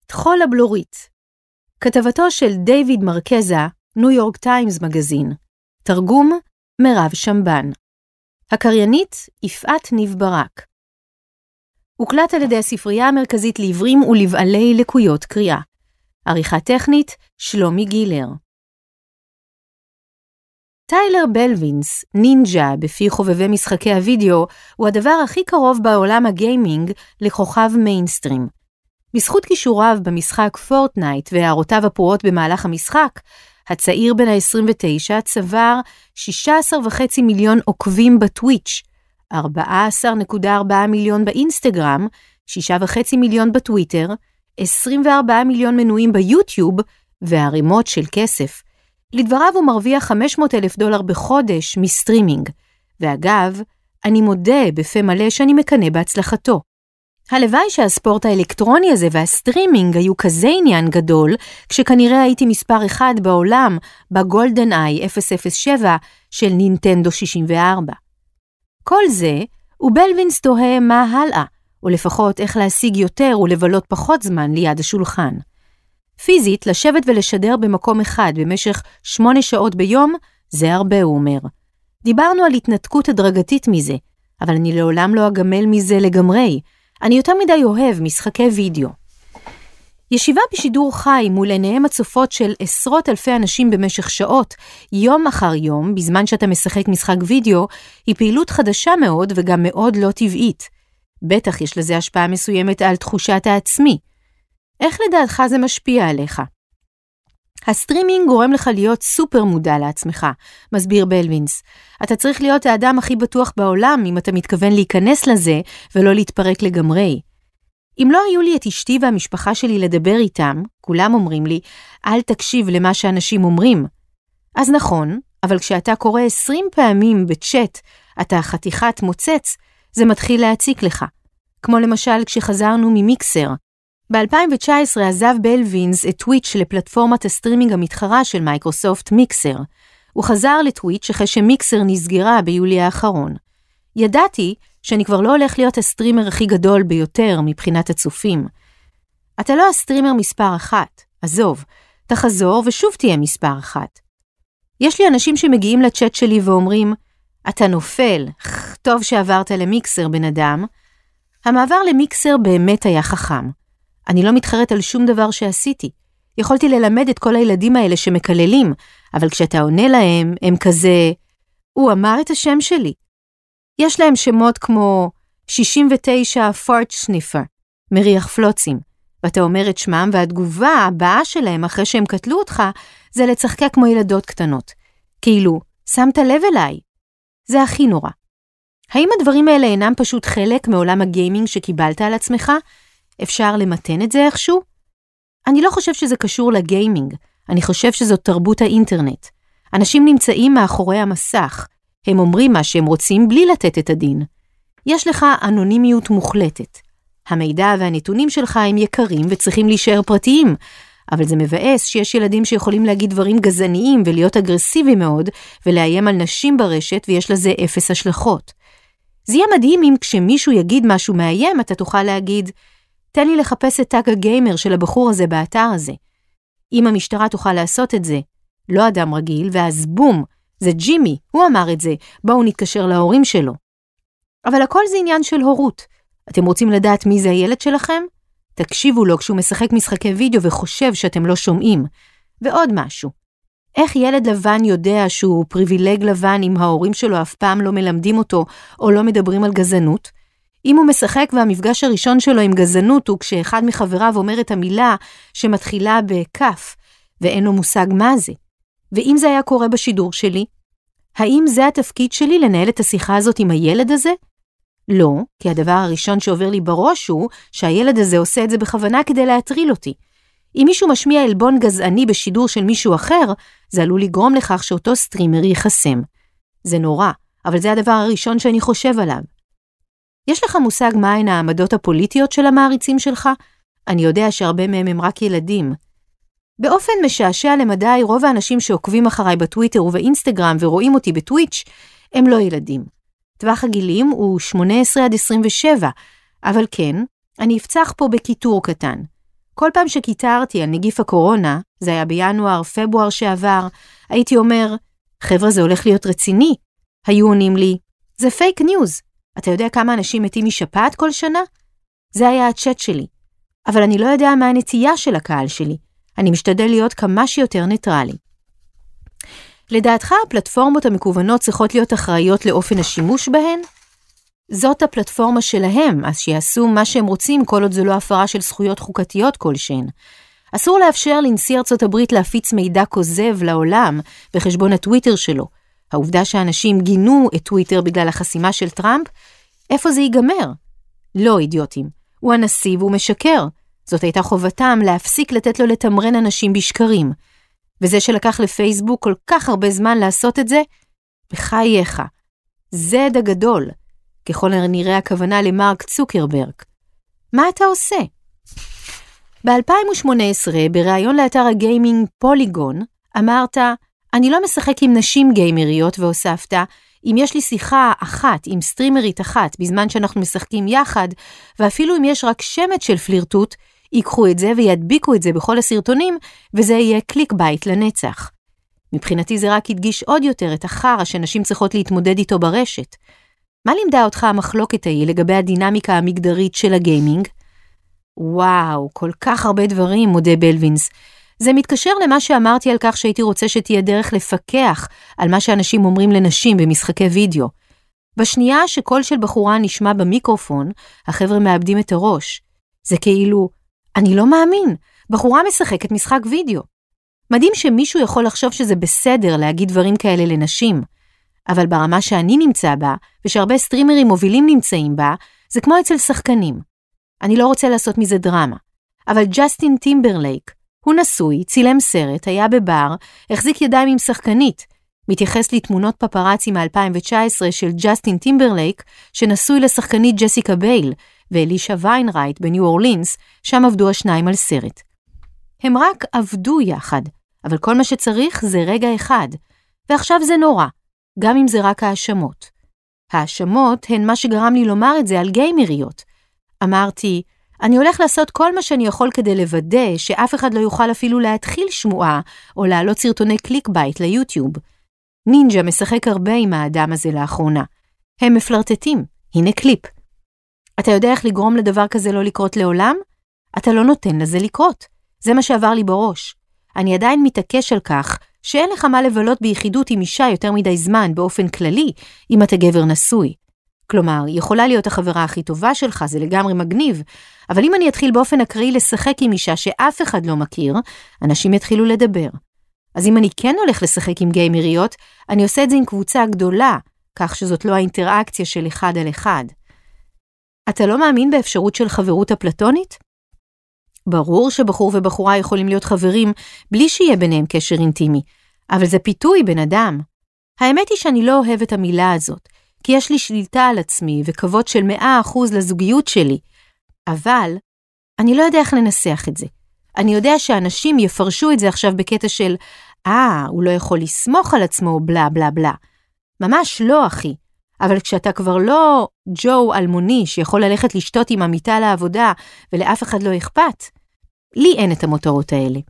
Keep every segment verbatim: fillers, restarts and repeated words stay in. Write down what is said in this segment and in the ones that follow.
תחול הבלורית. כתבתו של דיוויד מרקזה, ניו יורק טיימס מגזין. תרגום מירב שמבן. הקריינית יפעת ניב ברק. הוקלט על ידי הספרייה המרכזית לעיוורים ולבעלי לקויות קריאה. עריכה טכנית שלומי גילר. טיילר בלווינס, נינג'ה בפי חובבי משחקי הוידאו, הוא הדבר הכי קרוב בעולם הגיימינג לכוכב מיינסטרים. בזכות כישוריו במשחק פורטנייט והערותיו הפרועות במהלך המשחק, הצעיר בן ה-עשרים ותשע צבר שישה עשר וחצי מיליון עוקבים בטוויץ', ארבע עשרה נקודה ארבע מיליון באינסטגרם, שישה וחצי מיליון בטוויטר, עשרים וארבעה מיליון מנויים ביוטיוב והרימות של כסף. לדבריו הוא מרוויח חמש מאות אלף דולר בחודש מסטרימינג, ואגב, אני מודה בפה מלא שאני מקנה בהצלחתו. הלוואי שהספורט האלקטרוני הזה והסטרימינג היו כזה עניין גדול, כשכנראה הייתי מספר אחד בעולם בגולדן איי אפס אפס שבע של נינטנדו שישים וארבע. כל זה, ובלווינס תוהה מה הלאה, או לפחות איך להשיג יותר ולבלות פחות זמן ליד השולחן. פיזית, לשבת ולשדר במקום אחד במשך שמונה שעות ביום, זה הרבה, הוא אומר. דיברנו על התנתקות הדרגתית מזה, אבל אני לעולם לא אגמל מזה לגמרי. אני יותר מדי אוהב משחקי וידאו. ישיבה בשידור חי מול עיניהם הצופות של עשרות אלפי אנשים במשך שעות, יום אחר יום, בזמן שאתה משחק משחק וידאו, היא פעילות חדשה מאוד וגם מאוד לא טבעית. בטח יש לזה השפעה מסוימת על תחושת העצמי. איך לדעתך זה משפיע עליך? הסטרימינג גורם לך להיות סופר מודע לעצמך, מסביר בלווינס. אתה צריך להיות האדם הכי בטוח בעולם אם אתה מתכוון להיכנס לזה ולא להתפרק לגמרי. אם לא היו לי את אשתי והמשפחה שלי לדבר איתם, כולם אומרים לי, אל תקשיב למה שאנשים אומרים. אז נכון, אבל כשאתה קורא עשרים פעמים בצ'אט, אתה חתיכת מוצץ, זה מתחיל להציק לך. כמו למשל כשחזרנו ממיקסר. ב-אלפיים תשע עשרה עזב בלווינס את טוויץ' לפלטפורמת הסטרימינג המתחרה של מייקרוסופט מיקסר. הוא חזר לטוויץ' אחרי שמיקסר נסגרה ביולי האחרון. ידעתי שאני כבר לא הולך להיות הסטרימר הכי גדול ביותר מבחינת הצופים. אתה לא הסטרימר מספר אחת, עזוב, תחזור ושוב תהיה מספר אחת. יש לי אנשים שמגיעים לצ'אט שלי ואומרים, אתה נופל, טוב שעברת למיקסר בן אדם. המעבר למיקסר באמת היה חכם. אני לא מתחרט על שום דבר שעשיתי. יכולתי ללמד את כל הילדים האלה שמקללים, אבל כשאתה עונה להם, הם כזה, הוא אמר את השם שלי. יש להם שמות כמו שישים ותשע פארט שניפר, מריח פלוצים, ואתה אומר את שמם, והתגובה הבאה שלהם אחרי שהם קטלו אותך, זה לצחקק כמו ילדות קטנות. כאילו, שמת לב אליי. זה הכי נורא. האם הדברים האלה אינם פשוט חלק מעולם הגיימינג שקיבלת על עצמך? אפשר למתן את זה איכשהו? אני לא חושב שזה קשור לגיימינג, אני חושב שזאת תרבות האינטרנט. אנשים נמצאים מאחורי המסך, הם אומרים מה שהם רוצים בלי לתת את הדין. יש לך אנונימיות מוחלטת. המידע והנתונים שלך הם יקרים וצריכים להישאר פרטיים, אבל זה מבאס שיש ילדים שיכולים להגיד דברים גזעניים ולהיות אגרסיביים מאוד, ולאיים על נשים ברשת ויש לזה אפס השלכות. זה יהיה מדהים אם כשמישהו יגיד משהו מאיים, אתה תוכל להגיד, תן לי לחפש את טאג הגיימר של הבחור הזה באתר הזה. אם המשטרה תוכל לעשות את זה, לא אדם רגיל, ואז בום, זה ג'ימי, הוא אמר את זה, בואו נתקשר להורים שלו. אבל הכל זה עניין של הורות. אתם רוצים לדעת מי זה הילד שלכם? תקשיבו לו כשהוא משחק משחקי וידאו וחושב שאתם לא שומעים. ועוד משהו. איך ילד לבן יודע שהוא פריבילג לבן אם ההורים שלו אף פעם לא מלמדים אותו או לא מדברים על גזענות? אם הוא משחק והמפגש הראשון שלו עם גזענות הוא כשאחד מחבריו אומר את המילה שמתחילה בכף ואין לו מושג מה זה. ואם זה היה קורה בשידור שלי, האם זה התפקיד שלי לנהל את השיחה הזאת עם הילד הזה? לא, כי הדבר הראשון שעובר לי בראש הוא שהילד הזה עושה את זה בכוונה כדי להטריל אותי. אם מישהו משמיע אלבון גזעני בשידור של מישהו אחר, זה עלול לגרום לכך שאותו סטרימר יחסם. זה נורא, אבל זה הדבר הראשון שאני חושב עליו. יש לך מושג מהן העמדות הפוליטיות של המעריצים שלך? אני יודע שהרבה מהם הם רק ילדים. באופן משעשע למדי, רוב האנשים שעוקבים אחריי בטוויטר ובאינסטגרם ורואים אותי בטוויץ' הם לא ילדים. טווח הגילים הוא שמונה עשרה עד עשרים ושבע, אבל כן, אני אפצח פה בכיתור קטן. כל פעם שקיטרתי על נגיף הקורונה, זה היה בינואר, פברואר שעבר, הייתי אומר, חבר'ה, זה הולך להיות רציני. היו עונים לי, זה פייק ניוז. אתה יודע כמה אנשים מתים משפעת כל שנה? זה היה הצ'אט שלי. אבל אני לא יודע מה הנטייה של הקהל שלי. אני משתדל להיות כמה שיותר ניטרלי. לדעתך, הפלטפורמות המקוונות צריכות להיות אחראיות לאופן השימוש בהן? זאת הפלטפורמה שלהם, אז שיעשו מה שהם רוצים כל עוד זו לא הפרה של זכויות חוקתיות כלשהן. אסור לאפשר לנשיא ארצות הברית להפיץ מידע כוזב לעולם בחשבון הטוויטר שלו. העובדה שאנשים גינו את טוויטר בגלל החסימה של טראמפ, איפה זה ייגמר? לא, אידיוטים. הוא הנשיא והוא משקר. זאת הייתה חובתם להפסיק לתת לו לתמרן אנשים בשקרים. וזה שלקח לפייסבוק כל כך הרבה זמן לעשות את זה, בחייך. זה עד הגדול. ככל הנראה הכוונה למרק צוקרברג. מה אתה עושה? ב-אלפיים ושמונה עשרה, בראיון לאתר הגיימינג פוליגון, אמרת, אני לא משחק עם נשים גיימריות, והוספת, אם יש לי שיחה אחת עם סטרימרית אחת בזמן שאנחנו משחקים יחד, ואפילו אם יש רק שמץ של פלירטוט, ייקחו את זה וידביקו את זה בכל הסרטונים, וזה יהיה קליק בייט לנצח. מבחינתי זה רק ידגיש עוד יותר את החרא שנשים צריכות להתמודד איתו ברשת. מה לימדה אותך המחלוקת ההיא לגבי הדינמיקה המגדרית של הגיימינג? וואו, כל כך הרבה דברים, מודה בלווינס. זה מתקשר למה שאמרתי על כך שהייתי רוצה שתהיה דרך לפקח על מה שאנשים אומרים לנשים במשחקי וידאו. בשנייה שקול של בחורה נשמע במיקרופון, החבר'ה מאבדים את הראש. זה כאילו, אני לא מאמין, בחורה משחקת משחק וידאו. מדהים שמישהו יכול לחשוב שזה בסדר להגיד דברים כאלה לנשים. אבל ברמה שאני נמצא בה, ושהרבה סטרימרים מובילים נמצאים בה, זה כמו אצל שחקנים. אני לא רוצה לעשות מזה דרמה. אבל ג'סטין טימברלייק, הוא נשוי, צילם סרט, היה בבר, החזיק ידיים עם שחקנית, מתייחס לתמונות פפרצי מ-אלפיים תשע עשרה של ג'סטין טימברלייק, שנשוי לשחקנית ג'סיקה בייל, ואלישה ויינרייט בניו אורלינס, שם עבדו השניים על סרט. הם רק עבדו יחד, אבל כל מה שצריך זה רגע אחד, ועכשיו זה נורא. גם אם זה רק האשמות. האשמות הן מה שגרם לי לומר את זה על גיימריות. אמרתי, אני הולך לעשות כל מה שאני יכול כדי לוודא שאף אחד לא יוכל אפילו להתחיל שמועה או להעלות סרטוני קליק בייט ליוטיוב. נינג'ה משחק הרבה עם האדם הזה לאחרונה. הם מפלרטטים, הנה קליפ. אתה יודע איך לגרום לדבר כזה לא לקרות לעולם? אתה לא נותן לזה לקרות. זה מה שעבר לי בראש. אני עדיין מתעקש על כך שאין לך מה לבלות ביחידות עם אישה יותר מדי זמן באופן כללי, אם אתה גבר נשוי. כלומר, יכולה להיות החברה הכי טובה שלך, זה לגמרי מגניב, אבל אם אני אתחיל באופן אקראי לשחק עם אישה שאף אחד לא מכיר, אנשים יתחילו לדבר. אז אם אני כן הולך לשחק עם גיימריות, אני עושה את זה עם קבוצה גדולה, כך שזאת לא האינטראקציה של אחד על אחד. אתה לא מאמין באפשרות של חברות אפלטונית? ברור שבחור ובחורה יכולים להיות חברים בלי שיהיה ביניהם קשר אינטימי, אבל זה פיתוי בן אדם. האמת היא שאני לא אוהב את המילה הזאת, כי יש לי שליטה על עצמי וכבוד של מאה אחוז לזוגיות שלי, אבל אני לא יודע איך לנסח את זה. אני יודע שאנשים יפרשו את זה עכשיו בקטע של, אה, הוא לא יכול לסמוך על עצמו, בלה בלה בלה. ממש לא, אחי. אבל כשאתה כבר לא ג'ו אלמוני שיכול ללכת לשתות עם המיטה לעבודה ולאף אחד לא אכפת, לי אין את המותרות האלה.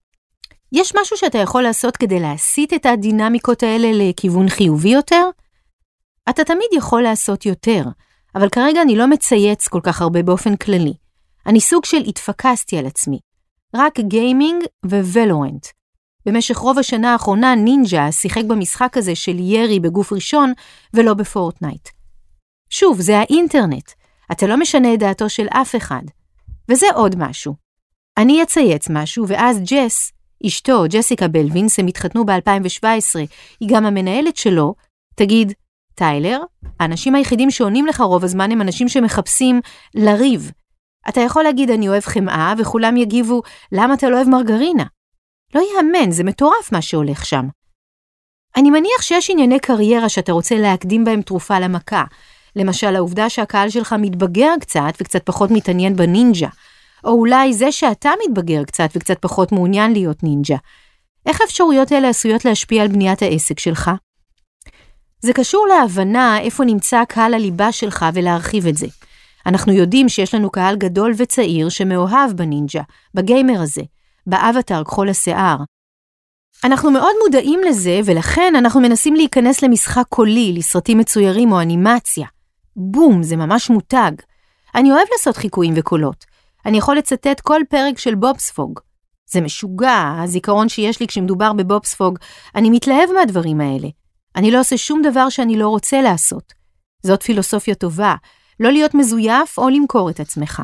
יש משהו שאתה יכול לעשות כדי להסיט את הדינמיקות האלה לכיוון חיובי יותר? אתה תמיד יכול לעשות יותר, אבל כרגע אני לא מצייץ כל כך הרבה באופן כללי. אני סוג של התפקסתי על עצמי. רק גיימינג וולורנט. במשך רוב השנה האחרונה נינג'ה שיחק במשחק הזה של ירי בגוף ראשון ולא בפורטנייט. שוב, זה האינטרנט. אתה לא משנה את דעתו של אף אחד. וזה עוד משהו. אני אצייץ משהו, ואז ג'ס, אשתו, ג'סיקה בלווינס, הם התחתנו ב-אלפיים שבע עשרה, היא גם המנהלת שלו, תגיד, טיילר, האנשים היחידים שעונים לך רוב הזמן הם אנשים שמחפשים לריב. אתה יכול להגיד, אני אוהב חמאה, וכולם יגיבו, למה אתה לא אוהב מרגרינה? לא יאמן, זה מטורף מה שהולך שם. אני מניח שיש ענייני קריירה שאתה רוצה להקדים בהם תרופה למכה. למשל, העובדה שהקהל שלך מתבגר קצת וקצת פחות מתעניין בנינג'ה. או אולי זה שאתה מתבגר קצת וקצת פחות מעוניין להיות נינג'ה. איך האפשרויות האלה עשויות להשפיע על בניית העסק שלך? זה קשור להבנה איפה נמצא קהל הליבה שלך ולהרחיב את זה. אנחנו יודעים שיש לנו קהל גדול וצעיר שמאוהב בנינג'ה, בגיימר הזה, באבטר כחול השיער. אנחנו מאוד מודעים לזה, ולכן אנחנו מנסים להיכנס למשחק קולי, לסרטים מצוירים או אנימציה. בום, זה ממש מותג. אני אוהב לעשות חיקויים וקולות. אני יכול לצטט כל פרק של בובספוג. זה משוגע, הזיכרון שיש לי כשמדובר בבובספוג. אני מתלהב מהדברים האלה. אני לא עושה שום דבר שאני לא רוצה לעשות. זאת פילוסופיה טובה, לא להיות מזויף או למכור את עצמך.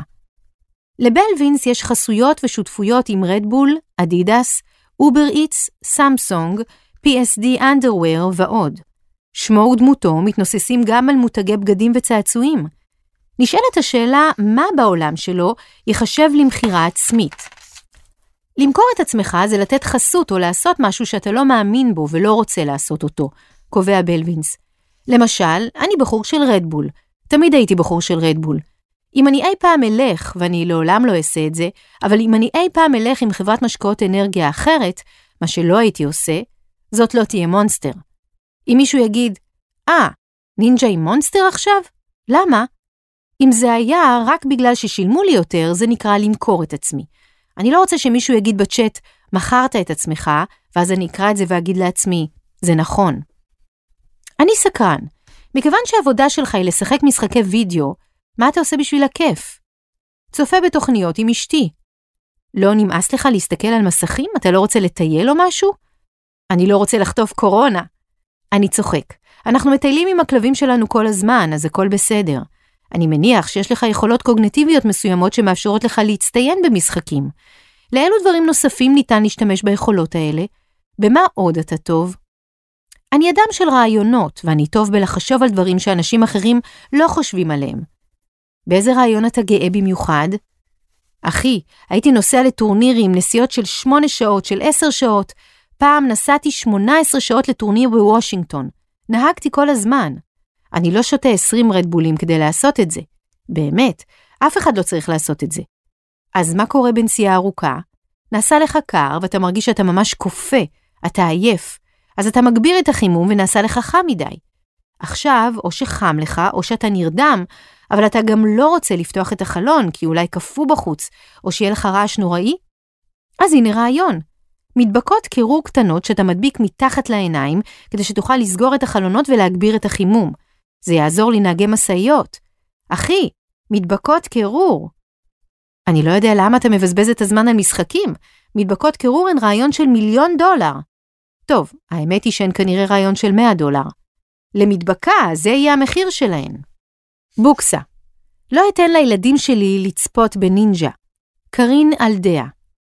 לבלווינס יש חסויות ושותפויות עם רדבול, אדידס, אובר איטס, סמסונג, פי אס די אנדרוור ועוד. שמו ודמותו מתנוססים גם על מותגי בגדים וצעצועים. נשאלת השאלה מה בעולם שלו יחשב למחירה עצמית. למכור את עצמך זה לתת חסות או לעשות משהו שאתה לא מאמין בו ולא רוצה לעשות אותו, קובע בלווינס. למשל, אני בחור של רדבול. תמיד הייתי בחור של רדבול. אם אני אי פעם אלך, ואני לעולם לא אעשה את זה, אבל אם אני אי פעם אלך עם חברת משקאות אנרגיה אחרת, מה שלא הייתי עושה, זאת לא תהיה מונסטר. אם מישהו יגיד, אה, נינג'ה עם מונסטר עכשיו? למה? אם זה היה רק בגלל ששילמו לי יותר, זה נקרא למכור את עצמי. אני לא רוצה שמישהו יגיד בצ'אט, מכרת את עצמך, ואז אני אקרא את זה ואגיד לעצמי, זה נכון. אני סקרן. מכיוון שהעבודה שלך היא לשחק משחקי וידאו, מה אתה עושה בשביל הכיף? צופה בתוכניות עם אשתי. לא נמאס לך להסתכל על מסכים? אתה לא רוצה לטייל או משהו? אני לא רוצה לחטוף קורונה. אני צוחק. אנחנו מטיילים עם הכלבים שלנו כל הזמן, אז הכל בסדר. אני מניח שיש לך יכולות קוגניטיביות מסוימות שמאפשרות לך להצטיין במשחקים. לאילו דברים נוספים ניתן להשתמש ביכולות האלה? במה עוד אתה טוב? אני אדם של רעיונות, ואני טוב בלחשוב על דברים שאנשים אחרים לא חושבים עליהם. באיזה רעיון אתה גאה במיוחד? אחי, הייתי נוסע לטורנירים, נסיעות של שמונה שעות, של עשר שעות. פעם נסעתי שמונה עשרה שעות לטורניר בוושינגטון. נהגתי כל הזמן. אני לא שותה עשרים רדבולים כדי לעשות את זה. באמת, אף אחד לא צריך לעשות את זה. אז מה קורה בנסיעה ארוכה? נעשה לך קר ואתה מרגיש שאתה ממש קופה, אתה עייף. אז אתה מגביר את החימום ונעשה לך חם מדי. עכשיו, או שחם לך, או שאתה נרדם, אבל אתה גם לא רוצה לפתוח את החלון, כי אולי קפוא בחוץ, או שיהיה לך רעש נוראי? אז הנה רעיון. מדבקות קירור קטנות שאתה מדביק מתחת לעיניים, כדי שתוכל לסגור את החלונות ולהגביר את החימום. זה יעזור לנהגי מסעיות. אחי, מדבקות קירור. אני לא יודע למה אתה מבזבז את הזמן על משחקים. מדבקות קירור הן רעיון של מיליון דולר. טוב, האמת היא שהן כנראה רעיון של מאה דולר. למדבקה, זה יהיה המחיר שלהן. בוקסה. לא אתן לילדים שלי לצפות בנינג'ה. קרין אלדיה.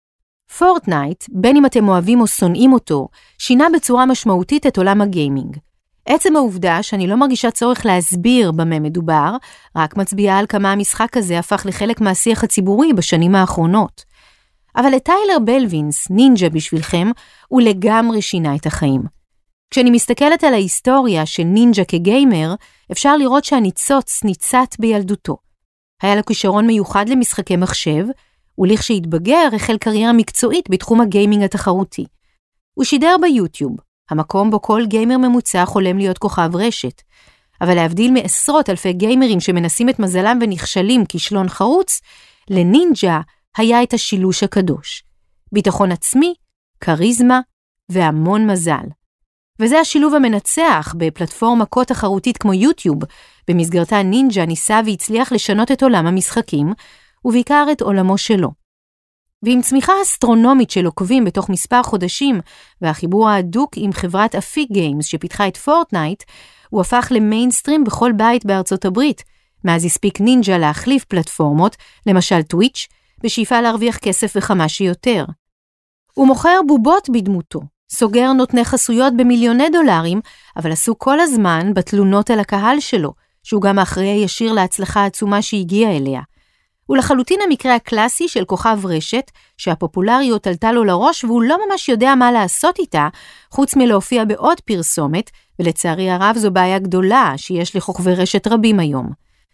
פורטנייט, בין אם אתם אוהבים או שונאים אותו, שינה בצורה משמעותית את עולם הגיימינג. עצם העובדה שאני לא מרגישה צורך להסביר במה מדובר, רק מצביעה על כמה המשחק הזה הפך לחלק מהשיח הציבורי בשנים האחרונות. אבל לטיילר בלווינס, נינג'ה בשבילכם, הוא לגמרי שינה את החיים. כשאני מסתכלת על ההיסטוריה של נינג'ה כגיימר, אפשר לראות שהניצוץ ניצת בילדותו. היה לו כישרון מיוחד למשחקי מחשב, ולכשהתבגר החל קריירה מקצועית בתחום הגיימינג התחרותי. הוא שידר ביוטיוב, המקום בו כל גיימר ממוצע חולם להיות כוכב רשת. אבל להבדיל מעשרות אלפי גיימרים שמנסים את מזלם ונכשלים כישלון חרוץ, לנינג'ה היה את השילוש הקדוש. ביטחון עצמי, קריזמה והמון מזל. וזה השילוב המנצח בפלטפורמה כה תחרותית כמו יוטיוב, במסגרתה נינג'ה ניסה והצליח לשנות את עולם המשחקים, ובעיקר את עולמו שלו. ועם צמיחה אסטרונומית של עוקבים בתוך מספר חודשים, והחיבור ההדוק עם חברת אפיק גיימס שפיתחה את פורטנייט, הוא הפך למיינסטרים בכל בית בארצות הברית, מאז הספיק נינג'ה להחליף פלטפורמות, למשל טוויץ', בשאיפה להרוויח כסף וכמה שיותר. הוא מוכר בובות בדמותו, סוגר נותני חסויות במיליוני דולרים, אבל עשו כל הזמן בתלונות על הקהל שלו, שהוא גם האחראי הישיר להצלחה העצומה שהגיעה אליה. הוא לחלוטין המקרה הקלאסי של כוכב רשת, שהפופולריות עלתה לו לראש והוא לא ממש יודע מה לעשות איתה, חוץ מלהופיע בעוד פרסומת, ולצערי הרב זו בעיה גדולה שיש לכוכבי רשת רבים היום.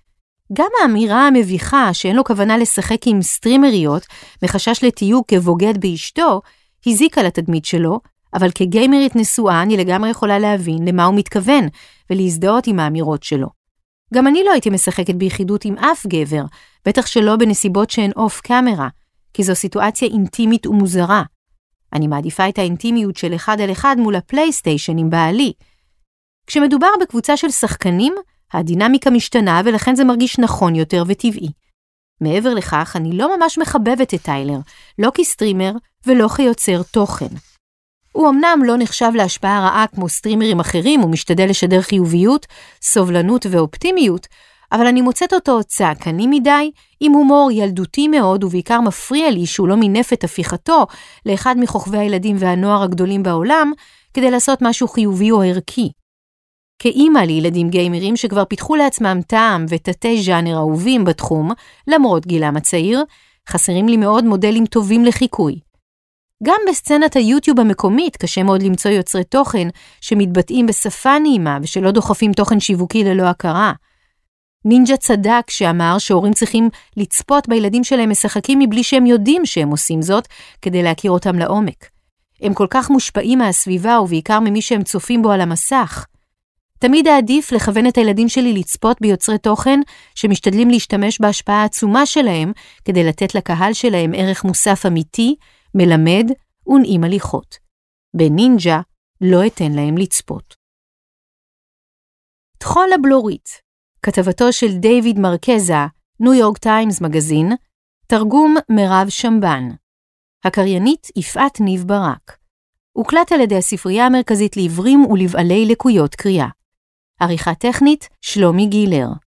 גם האמירה המביכה שאין לו כוונה לשחק עם סטרימריות, מחשש לתיוג כבוגד באשתו, הזיקה לתדמית שלו, אבל כגיימרית נשואה אני לגמרי יכולה להבין למה הוא מתכוון, ולהזדהות עם האמירות שלו. גם אני לא הייתי משחקת ביחידות עם אף גבר, בטח שלא בנסיבות שהן אוף קאמרה, כי זו סיטואציה אינטימית ומוזרה. אני מעדיפה את האינטימיות של אחד על אחד מול הפלייסטיישן עם בעלי. כשמדובר בקבוצה של שחקנים, הדינמיקה משתנה ולכן זה מרגיש נכון יותר וטבעי. מעבר לכך, אני לא ממש מחבבת את טיילר, לא כסטרימר ולא כיוצר תוכן. הוא אמנם לא נחשב להשפעה רעה כמו סטרימרים אחרים, הוא משתדל לשדר חיוביות, סובלנות ואופטימיות, אבל אני מוצאת אותו צעקני מדי, עם הומור ילדותי מאוד, ובעיקר מפריע לי שהוא לא מינף את הפיכתו לאחד מחוכבי הילדים והנוער הגדולים בעולם, כדי לעשות משהו חיובי או ערכי. כאימא לילדים גיימרים שכבר פיתחו לעצמם טעם ותתי ז'אנר אהובים בתחום, למרות גילם הצעיר, חסרים לי מאוד מודלים טובים לחיקוי. גם בסצנת היוטיוב המקומית קשה מאוד למצוא יוצרי תוכן שמתבטאים בשפה נעימה ושלא דוחפים תוכן שיווקי ללא הכרה. נינג'ה צדק שאמר שהורים צריכים לצפות בילדים שלהם משחקים מבלי שהם יודעים שהם עושים זאת כדי להכיר אותם לעומק. הם כל כך מושפעים מהסביבה ובעיקר ממי שהם צופים בו על המסך. תמיד העדיף לכוון את הילדים שלי לצפות ביוצרי תוכן שמשתדלים להשתמש בהשפעה העצומה שלהם כדי לתת לקהל שלהם ערך מוסף אמיתי, מלמד ונעים הליכות. בנינג'ה לא אתן להם לצפות. תחול הבלורית, כתבתו של דיוויד מרקזה, ניו יורק טיימס מגזין, תרגום מירב שמבן. הקריינית יפעת ניב ברק. הוקלט על ידי הספרייה המרכזית לעיוורים ולבעלי לקויות קריאה. עריכה טכנית שלומי גילר.